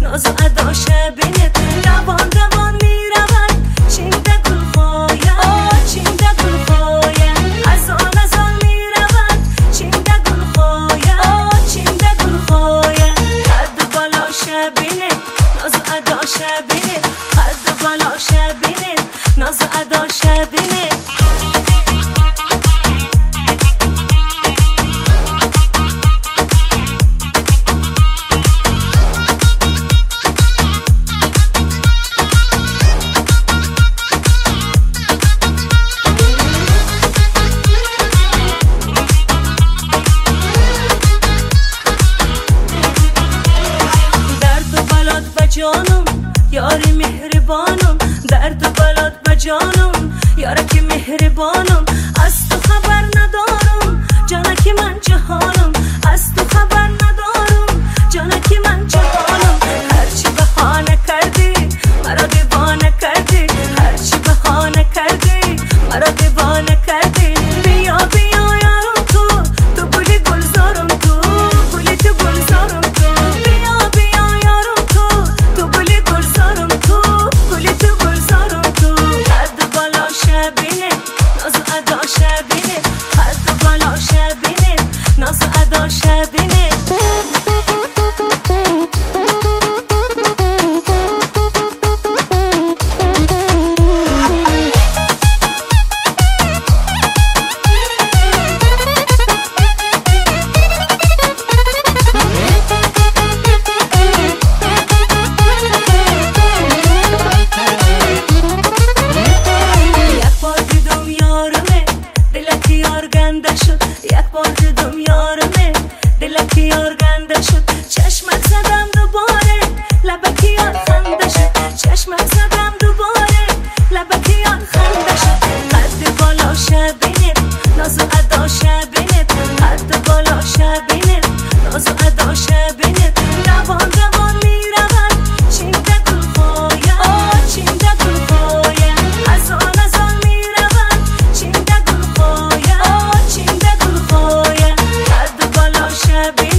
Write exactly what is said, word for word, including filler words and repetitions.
ناز و ادا شبینت دوان دوان میرود چینده گل خوایم چینده گل خوایم از آن از آن میرود چینده گل خوایم چینده گل خوایم قد و بالا شبینت ناز و ادا شبینت قد و بالا شبینت ناز و ادا شبینت جانم یاری مهربانم درد و بلاد به جانم یارکی مهربانم از تو خبر ندارم جانکی من جهانم از تو خبر ندارم جانکی من جهانم هرچی بهانه کردی مرا دیوانه کردی هرچی بهانه کردی مرا دیوانه کردی بیا بیا یارم تو تو گلی گلزارم تو گلی تو گلزارم تو بیا بیا یارم تو تو گلی گلزارم تو گلی تو گلزارم تو قد بالا شبینه ناز و ادا شبینه قد بالا شبینه ناز و ادا شبینه یک بار دیدم یارمه دلکی یار گنده شد چشمت زدم دوباره لبکی یار خنده شد چشمت زدم دوباره لبکی یار خنده شد قد بالا شبینت ناز و ادا شبینت قد بالا شبینت ناز و ادا شبینت دوان دوان میرود چینده گل خوایم چینده گل خوایم از آن از آن میرود چینده گل خوایم چینده گل خوایم قد بالا شبینت